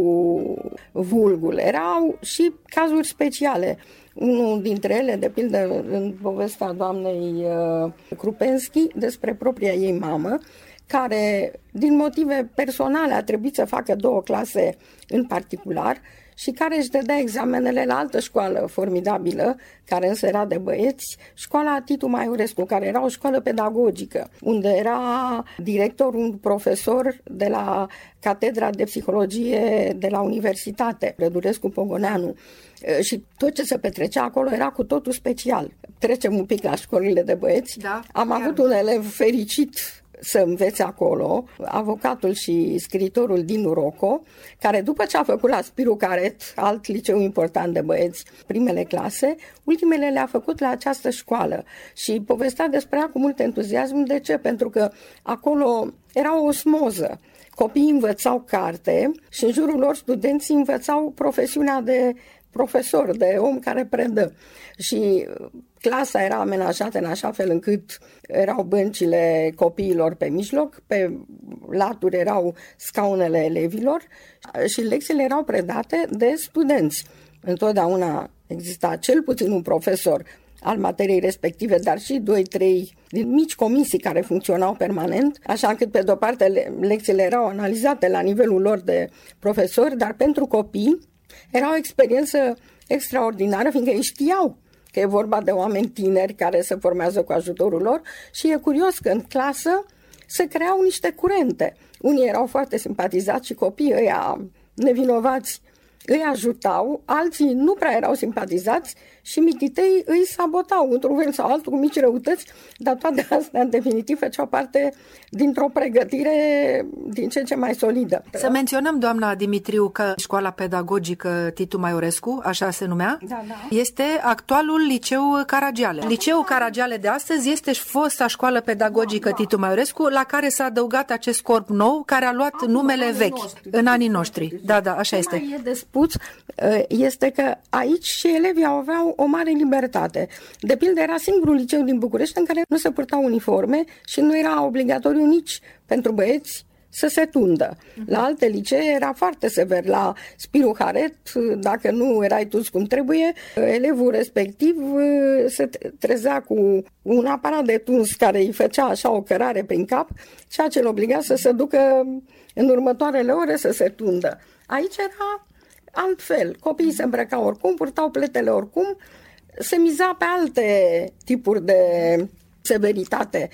C: vulgul. Erau și cazuri speciale. Unul dintre ele, de pildă, în povestea doamnei uh, Krupensky, despre propria ei mamă, care, din motive personale, a trebuit să facă două clase în particular și care își dădea examenele la altă școală formidabilă, care însă era de băieți, școala Titu Maiorescu, care era o școală pedagogică, unde era director un profesor de la Catedra de Psihologie de la Universitate, Rădurescu Pogoneanu. Și tot ce se petrecea acolo era cu totul special. Trecem un pic la școlile de băieți.
B: Da,
C: Am
B: chiar.
C: avut un elev fericit să învețe acolo, avocatul și scriitorul Dinu Rocco, care după ce a făcut la Spiru Caret, alt liceu important de băieți, primele clase, ultimele le-a făcut la această școală și povestea despre ea cu mult entuziasm. De ce? Pentru că acolo era o osmoză. Copiii învățau carte și în jurul lor studenții învățau profesiunea de profesor, de om care predă. Și clasa era amenajată în așa fel încât erau băncile copiilor pe mijloc, pe laturi erau scaunele elevilor și lecțiile erau predate de studenți. Întotdeauna exista cel puțin un profesor al materiei respective, dar și doi, trei din mici comisii care funcționau permanent, așa încât pe de-o parte lecțiile erau analizate la nivelul lor de profesori, dar pentru copii era o experiență extraordinară, fiindcă ei știau că e vorba de oameni tineri care se formează cu ajutorul lor și e curios că în clasă se creau niște curente. Unii erau foarte simpatizați și copiii ăia nevinovați îi ajutau, alții nu prea erau simpatizați și mititei îi sabotau într-un fel sau altul cu mici răutăți, dar toate astea în definitiv făceau parte dintr-o pregătire din ce ce mai solidă.
B: Să menționăm, doamna Dimitriu, că școala pedagogică Titu Maiorescu, așa se numea,
C: da, da.
B: este actualul liceu Caragiale. Liceul Caragiale de astăzi este fosta școală pedagogică da, da. Titu Maiorescu, la care s-a adăugat acest corp nou, care a luat Acum, numele vechi noștri. în anii noștri. Da, da, așa este.
C: Ce mai e de spus este că aici și elevii aveau o mare libertate. De pildă, era singurul liceu din București în care nu se purtau uniforme și nu era obligatoriu nici pentru băieți să se tundă. La alte licee era foarte sever. La Spiru Haret, dacă nu erai tu cum trebuie, elevul respectiv se trezea cu un aparat de tuns care îi făcea așa o cărare prin cap, ceea ce îl obliga să se ducă în următoarele ore să se tundă. Aici era altfel. Copiii se îmbrăcau oricum, purtau pletele oricum, se miza pe alte tipuri de severitate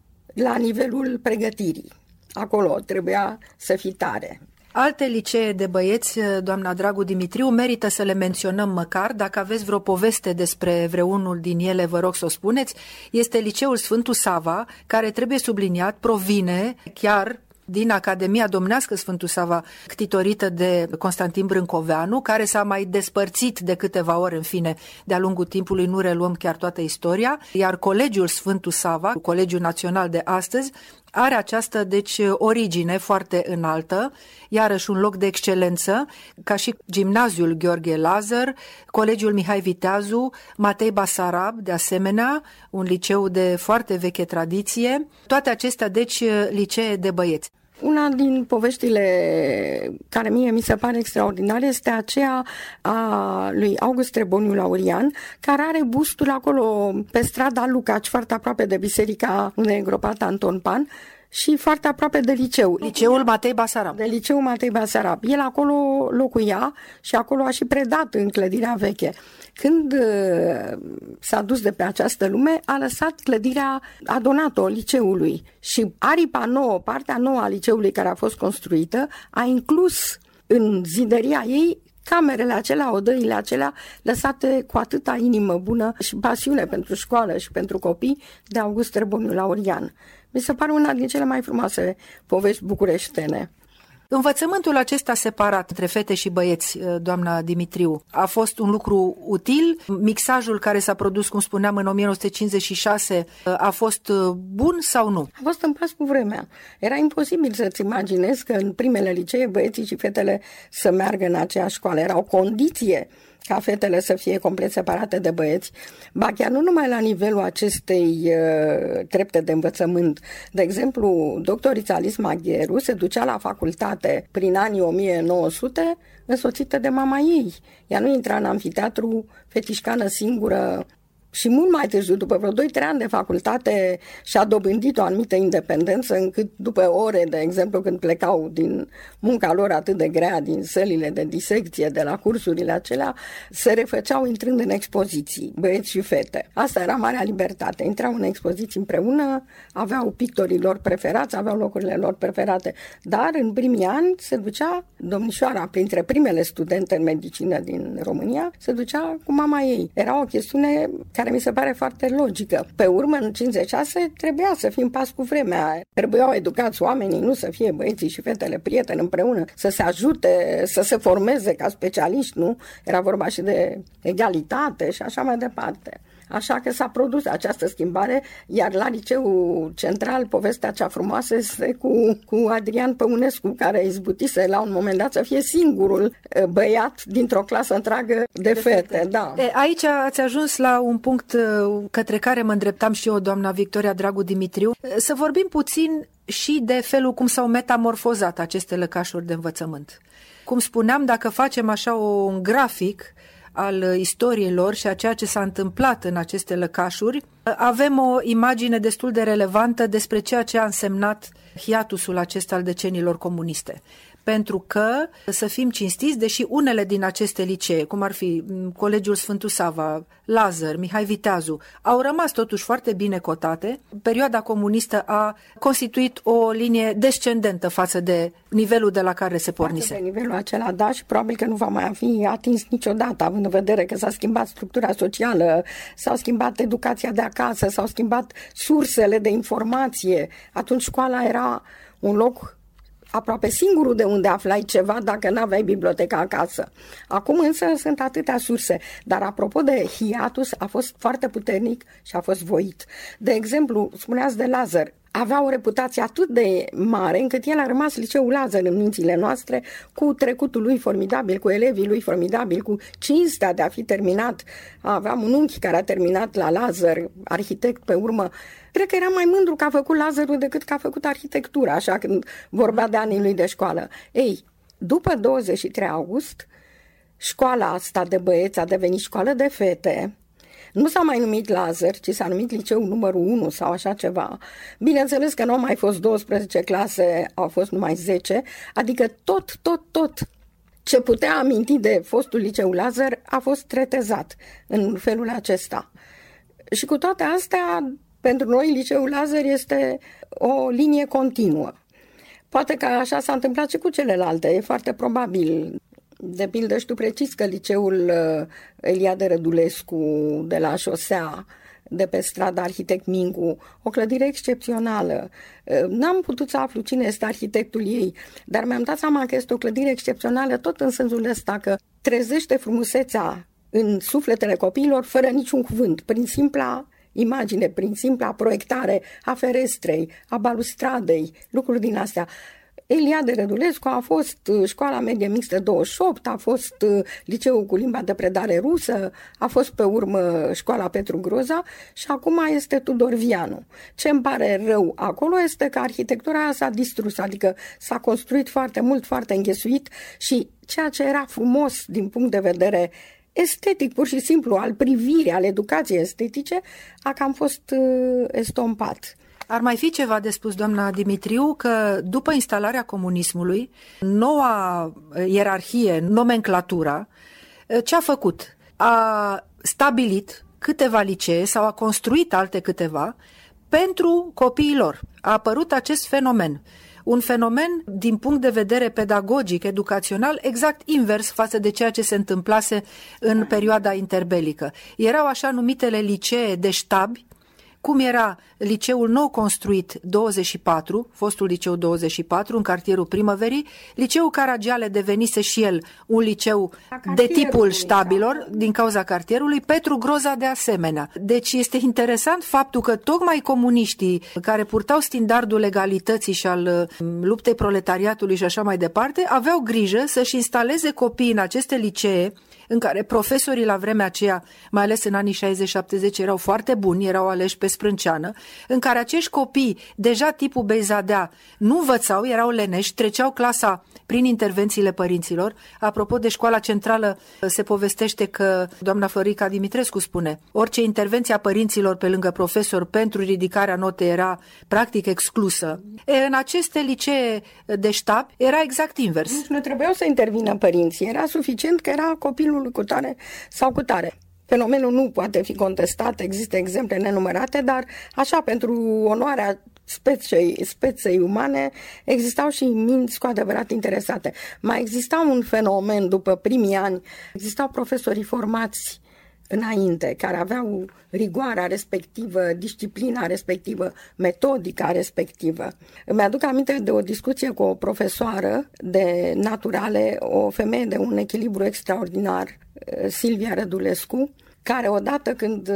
C: la nivelul pregătirii. Acolo trebuia să fii tare.
B: Alte licee de băieți, doamna Dragu Dimitriu, merită să le menționăm măcar. Dacă aveți vreo poveste despre vreunul din ele, vă rog să o spuneți. Este liceul Sfântul Sava, care, trebuie subliniat, provine chiar din Academia Domnească Sfântul Sava, ctitorită de Constantin Brâncoveanu, care s-a mai despărțit de câteva ori, în fine, de-a lungul timpului, nu reluăm chiar toată istoria, iar Colegiul Sfântul Sava, Colegiul Național de astăzi, are această, deci, origine foarte înaltă, iarăși un loc de excelență, ca și Gimnaziul Gheorghe Lazar, Colegiul Mihai Viteazu, Matei Basarab, de asemenea, un liceu de foarte veche tradiție, toate acestea, deci, licee de băieți.
C: Una din poveștile care mie mi se pare extraordinare este aceea a lui August Treboniu Laurian, care are bustul acolo pe strada Lucaci, foarte aproape de biserica unde e îngropat Anton Pan și foarte aproape de liceu.
B: Liceul Matei Basarab.
C: De liceul Matei Basarab. El acolo locuia și acolo a și predat în clădirea veche. Când uh, s-a dus de pe această lume, a lăsat clădirea, a donat-o liceului și aripa nouă, partea nouă a liceului care a fost construită, a inclus în zidăria ei camerele acelea, odăile acelea, lăsate cu atâta inimă bună și pasiune pentru școală și pentru copii de August Treboniu Laurian. Mi se pare una din cele mai frumoase povești bucureștene.
B: Învățământul acesta separat între fete și băieți, doamna Dimitriu, a fost un lucru util? Mixajul care s-a produs, cum spuneam, în o mie nouă sute cincizeci și șase a fost bun sau nu?
C: A fost în pas cu vremea. Era imposibil să-ți imaginezi că în primele licee băieții și fetele să meargă în aceeași școală. Era o condiție ca fetele să fie complet separate de băieți, ba chiar nu numai la nivelul acestei uh, trepte de învățământ. De exemplu, doctorița Alice Magheru se ducea la facultate prin anii o mie nouă sute însoțită de mama ei. Ea nu intra în amfiteatru fetișcană singură și mult mai târziu, după vreo doi trei ani de facultate, și-a dobândit o anumită independență, încât după ore, de exemplu, când plecau din munca lor atât de grea, din sălile de disecție, de la cursurile acelea, se refăceau intrând în expoziții, băieți și fete. Asta era marea libertate. Intrau în expoziții împreună, aveau pictorii lor preferați, aveau locurile lor preferate, dar în primii ani se ducea domnișoara, printre primele studente în medicină din România, se ducea cu mama ei. Era o chestiune care mi se pare foarte logică. Pe urmă, în cincizeci și șase, trebuia să fim pas cu vremea. Trebuiau educați oamenii, nu să fie băieții și fetele prieteni împreună, să se ajute, să se formeze ca specialiști, nu? Era vorba și de egalitate și așa mai departe. Așa că s-a produs această schimbare, iar la Liceul Central povestea cea frumoasă este cu, cu Adrian Păunescu, care izbutise la un moment dat să fie singurul băiat dintr-o clasă întreagă de, de fete. fete. Da.
B: E, aici ați ajuns la un punct către care mă îndreptam și eu, doamna Victoria Dragu Dimitriu, să vorbim puțin și de felul cum s-au metamorfozat aceste lăcașuri de învățământ. Cum spuneam, dacă facem așa un grafic al istoriilor și a ceea ce s-a întâmplat în aceste lăcașuri, avem o imagine destul de relevantă despre ceea ce a însemnat hiatusul acesta al deceniilor comuniste. Pentru că, să fim cinstiți, deși unele din aceste licee, cum ar fi Colegiul Sfântul Sava, Lazar, Mihai Viteazu, au rămas totuși foarte bine cotate, perioada comunistă a constituit o linie descendentă față de nivelul de la care se pornise.
C: Față de nivelul acela, da, și probabil că nu va mai fi atins niciodată, având în vedere că s-a schimbat structura socială, s-a schimbat educația de acasă, s-au schimbat sursele de informație. Atunci școala era un loc aproape singurul de unde aflai ceva dacă n-aveai biblioteca acasă. Acum însă sunt atâtea surse, dar apropo de hiatus, a fost foarte puternic și a fost voit. De exemplu, spuneați de Lazar, avea o reputație atât de mare încât el a rămas Liceul Lazar în mințile noastre, cu trecutul lui formidabil, cu elevii lui formidabil, cu cinstea de a fi terminat. Aveam un unchi care a terminat la Lazar, arhitect pe urmă. Cred că era mai mândru că a făcut Lazarul decât că a făcut arhitectura, așa când vorbea de anii lui de școală. Ei, după douăzeci și trei august, școala asta de băieți a devenit școală de fete. Nu s-a mai numit Lazar, ci s-a numit Liceul numărul unu sau așa ceva. Bineînțeles că nu au mai fost douăsprezece clase, au fost numai zece, adică tot, tot, tot ce putea aminti de fostul Liceu Lazar a fost retezat în felul acesta. Și cu toate astea, pentru noi Liceul Lazar este o linie continuă. Poate că așa s-a întâmplat și cu celelalte, e foarte probabil. De pildă știu precis că Liceul Eliade Rădulescu de la șosea, de pe strada Arhitect Mincu, o clădire excepțională. N-am putut să aflu cine este arhitectul ei, dar mi-am dat seama că este o clădire excepțională tot în sensul ăsta că trezește frumusețea în sufletele copiilor fără niciun cuvânt, prin simpla imagine, prin simpla proiectare a ferestrei, a balustradei, lucruri din astea. Eliade Rădulescu a fost școala medie mixtă douăzeci și opt, a fost liceul cu limba de predare rusă, a fost pe urmă școala Petru Groza și acum este Tudor Vianu. Ce îmi pare rău acolo este că arhitectura s-a distrus, adică s-a construit foarte mult, foarte înghesuit și ceea ce era frumos din punct de vedere estetic, pur și simplu, al privirii, al educației estetice, a cam fost estompat.
B: Ar mai fi ceva de spus, doamna Dimitriu, că după instalarea comunismului, noua ierarhie, nomenclatura, ce a făcut? A stabilit câteva licee sau a construit alte câteva pentru copiii lor. A apărut acest fenomen. Un fenomen din punct de vedere pedagogic, educațional, exact invers față de ceea ce se întâmplase în perioada interbelică. Erau așa numitele licee de ștabi, cum era liceul nou construit douăzeci și patru, fostul liceu douăzeci și patru, în cartierul Primăverii, liceul Caragiale devenise și el un liceu de tipul ștabilor, din cauza cartierului, Petru Groza de asemenea. Deci este interesant faptul că tocmai comuniștii care purtau standardul legalității și al luptei proletariatului și așa mai departe, aveau grijă să-și instaleze copiii în aceste licee în care profesorii la vremea aceea, mai ales în anii șaizeci șaptezeci, erau foarte buni, erau aleși pe sprânceană, în care acești copii, deja tipul Beizadea, nu învățau, erau leneși, treceau clasa prin intervențiile părinților. Apropo de școala centrală, se povestește că doamna Florica Dimitrescu spune, orice intervenție a părinților pe lângă profesor pentru ridicarea notei era practic exclusă. E, în aceste licee de ștab era exact invers.
C: Deci nu trebuiau să intervină părinții, era suficient că era copilul cu tare sau cu tare. Fenomenul nu poate fi contestat, există exemple nenumărate, dar așa, pentru onoarea speței, speței umane, existau și minți cu adevărat interesate. Mai exista un fenomen după primii ani, existau profesorii formați înainte, care aveau rigoarea respectivă, disciplina respectivă, metodica respectivă. Îmi aduc aminte de o discuție cu o profesoară de naturale, o femeie de un echilibru extraordinar, Silvia Rădulescu, care odată când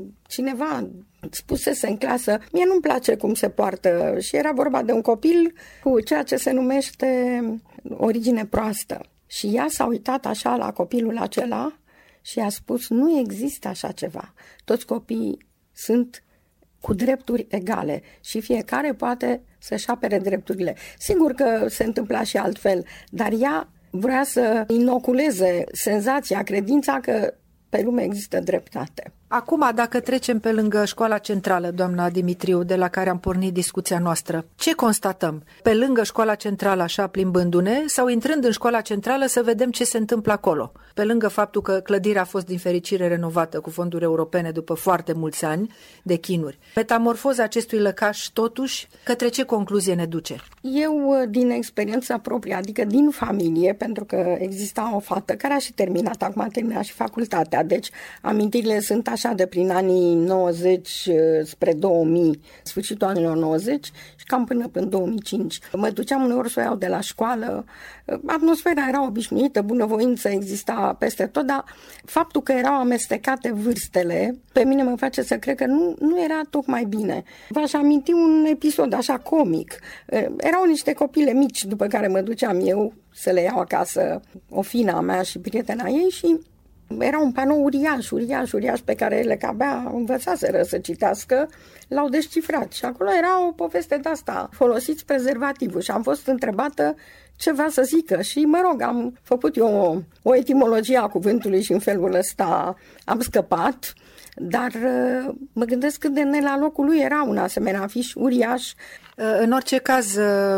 C: cineva spusese în clasă, mie nu-mi place cum se poartă, și era vorba de un copil cu ceea ce se numește origine proastă. Și ea s-a uitat așa la copilul acela și a spus, nu există așa ceva. Toți copiii sunt cu drepturi egale și fiecare poate să-și apere drepturile. Sigur că se întâmpla și altfel, dar ea vrea să inoculeze senzația, credința că pe lume există dreptate.
B: Acum, dacă trecem pe lângă școala centrală, doamna Dimitriu, de la care am pornit discuția noastră, ce constatăm? Pe lângă școala centrală, așa plimbându-ne, sau intrând în școala centrală să vedem ce se întâmplă acolo? Pe lângă faptul că clădirea a fost din fericire renovată cu fonduri europene după foarte mulți ani de chinuri. Metamorfoza acestui lăcaș, totuși, către ce concluzie ne duce?
C: Eu, din experiența proprie, adică din familie, pentru că exista o fată care a și terminat, acum a terminat și facultatea, deci amintirile sunt așa de prin anii nouăzeci spre două mii, sfârșitul anilor nouăzeci și cam până în două mii cinci. Mă duceam uneori să o iau de la școală, atmosfera era obișnuită, bunăvoință exista peste tot, dar faptul că erau amestecate vârstele, pe mine mă face să cred că nu, nu era tocmai bine. V-aș aminti un episod așa comic. Erau niște copile mici după care mă duceam eu să le iau acasă, o fina mea și prietena ei, și era un panou uriaș, uriaș, uriaș pe care ele abia învățaseră să citească, l-au descifrat și acolo era o poveste de asta, folosiți prezervativul, și am fost întrebată ce vrea să zică și, mă rog, am făcut eu o, o etimologie a cuvântului și în felul ăsta am scăpat, dar mă gândesc cât de ne la locul lui era un asemenea afiș uriaș.
B: În orice caz,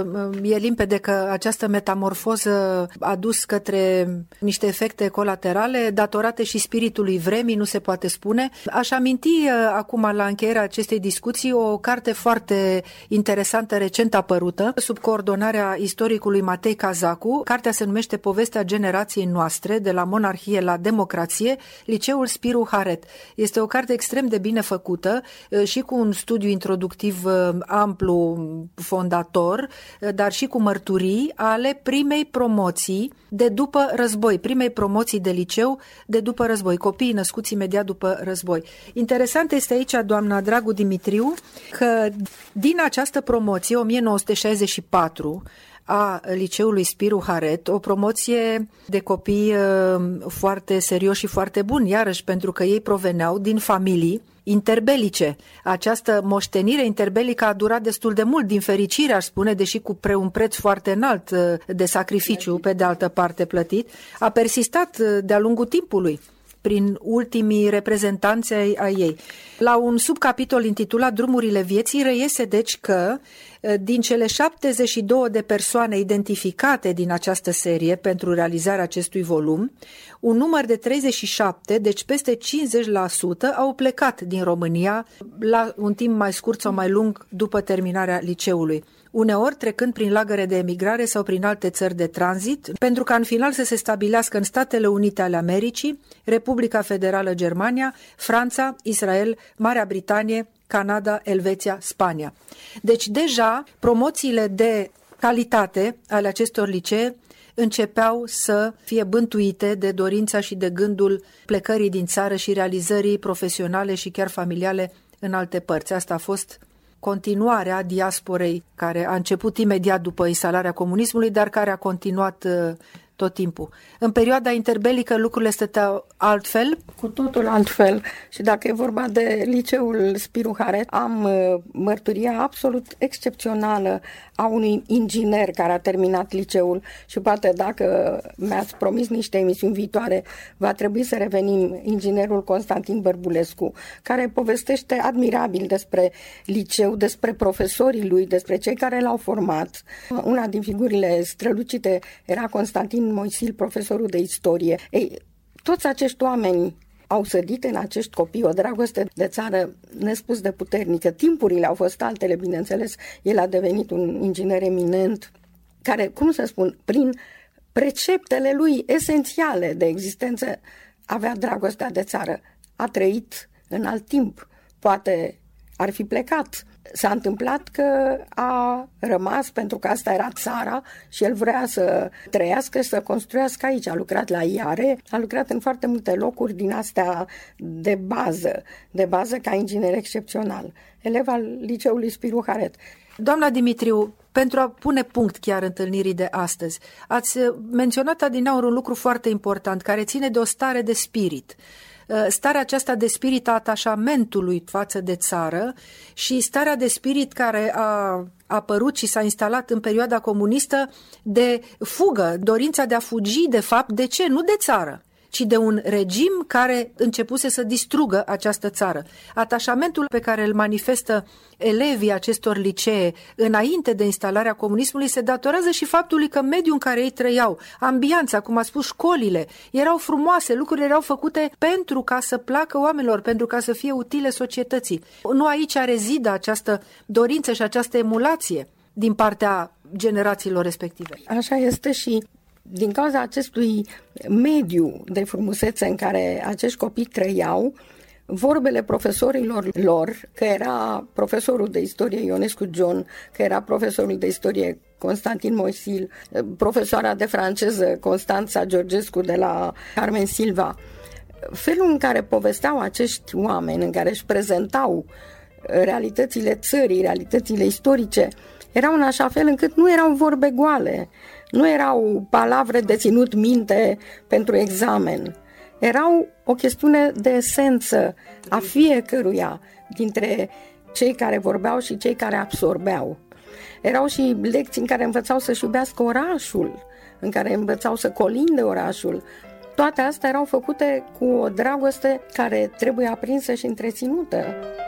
B: e limpede că această metamorfoză a dus către niște efecte colaterale datorate și spiritului vremii, nu se poate spune. Aș aminti acum, la încheierea acestei discuții, o carte foarte interesantă, recent apărută, sub coordonarea istoricului Matei Cazacu. Cartea se numește Povestea generației noastre, de la monarhie la democrație, Liceul Spiru Haret. Este o carte extrem de bine făcută și cu un studiu introductiv amplu, fondator, dar și cu mărturii ale primei promoții de după război, primei promoții de liceu de după război, copiii născuți imediat după război. Interesant este aici, doamna Dragu Dimitriu, că din această promoție o mie nouă sute șaizeci și patru a Liceului Spiru Haret, o promoție de copii foarte serioși și foarte buni, iarăși pentru că ei proveneau din familii interbelice. Această moștenire interbelică a durat destul de mult, din fericire aș spune, deși cu pre un preț foarte înalt de sacrificiu, pe de altă parte plătit, a persistat de-a lungul timpului prin ultimii reprezentanți ai ei. La un subcapitol intitulat Drumurile vieții reiese deci că din cele șaptezeci și două de persoane identificate din această serie pentru realizarea acestui volum, un număr de treizeci și șapte, deci peste cincizeci la sută, au plecat din România la un timp mai scurt sau mai lung după terminarea liceului. uneori trecând prin lagăre de emigrare sau prin alte țări de tranzit, pentru ca în final să se stabilească în Statele Unite ale Americii, Republica Federală Germania, Franța, Israel, Marea Britanie, Canada, Elveția, Spania. Deci deja promoțiile de calitate ale acestor licee începeau să fie bântuite de dorința și de gândul plecării din țară și realizării profesionale și chiar familiale în alte părți. Asta a fost continuarea diasporei care a început imediat după instalarea comunismului, dar care a continuat uh, tot timpul. În perioada interbelică lucrurile stăteau altfel?
C: Cu totul altfel. Și dacă e vorba de liceul Spiru Haret, am uh, mărturia absolut excepțională a unui inginer care a terminat liceul și poate dacă mi-ați promis niște emisiuni viitoare, va trebui să revenim, inginerul Constantin Bărbulescu, care povestește admirabil despre liceu, despre profesorii lui, despre cei care l-au format. Una din figurile strălucite era Constantin Moisil, profesorul de istorie. Ei, toți acești oameni au sădit în acești copii o dragoste de țară nespus de puternică. Timpurile au fost altele, bineînțeles. El a devenit un inginer eminent care, cum să spun, prin preceptele lui esențiale de existență avea dragostea de țară. A trăit în alt timp. Poate ar fi plecat. S-a întâmplat că a rămas pentru că asta era țara și el vrea să trăiască și să construiască aici. A lucrat la Iare, a lucrat în foarte multe locuri din astea de bază, de bază ca inginer excepțional. Elev al liceului Spiru Haret.
B: Doamna Dimitriu, pentru a pune punct chiar întâlnirii de astăzi, ați menționat adineauri un lucru foarte important care ține de o stare de spirit. Starea aceasta de spirit a atașamentului față de țară și starea de spirit care a apărut și s-a instalat în perioada comunistă de fugă, dorința de a fugi de fapt, de ce? Nu de țară, ci de un regim care începuse să distrugă această țară. Atașamentul pe care îl manifestă elevii acestor licee înainte de instalarea comunismului se datorează și faptului că mediul în care ei trăiau, ambianța, cum a spus, școlile, erau frumoase, lucrurile erau făcute pentru ca să placă oamenilor, pentru ca să fie utile societății. Nu aici rezidă această dorință și această emulație din partea generațiilor respective.
C: Așa este și din cauza acestui mediu de frumusețe în care acești copii trăiau, vorbele profesorilor lor, că era profesorul de istorie Ionescu John, că era profesorul de istorie Constantin Moisil, profesoara de franceză Constanța Georgescu de la Carmen Silva, felul în care povesteau acești oameni, în care își prezentau realitățile țării, realitățile istorice, erau în așa fel încât nu erau vorbe goale, nu erau palavre de ținut minte pentru examen. Erau o chestiune de esență a fiecăruia dintre cei care vorbeau și cei care absorbeau. Erau și lecții în care învățau să-și iubească orașul, în care învățau să colinde orașul. Toate astea erau făcute cu o dragoste care trebuie aprinsă și întreținută.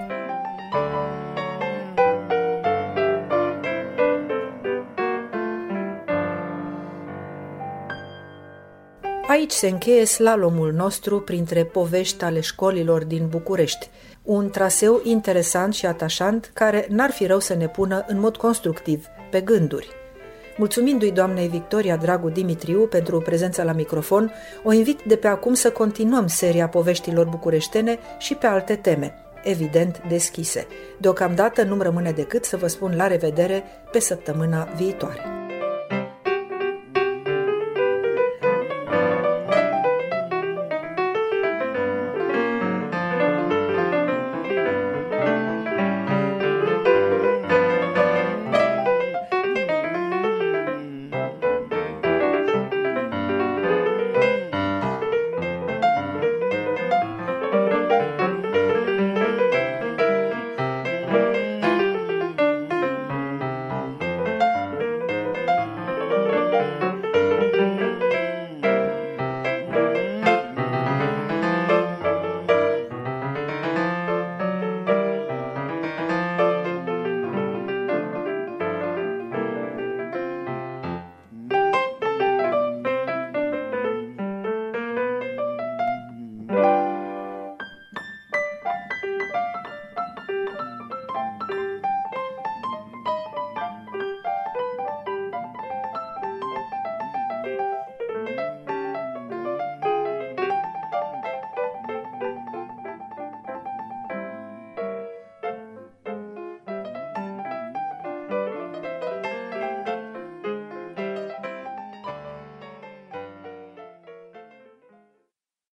B: Aici se încheie slalomul nostru printre povești ale școlilor din București. Un traseu interesant și atașant care n-ar fi rău să ne pună în mod constructiv pe gânduri. Mulțumindu-i doamnei Victoria Dragu Dimitriu pentru prezența la microfon, o invit de pe acum să continuăm seria poveștilor bucureștene și pe alte teme, evident deschise. Deocamdată nu-mi rămâne decât să vă spun la revedere pe săptămâna viitoare.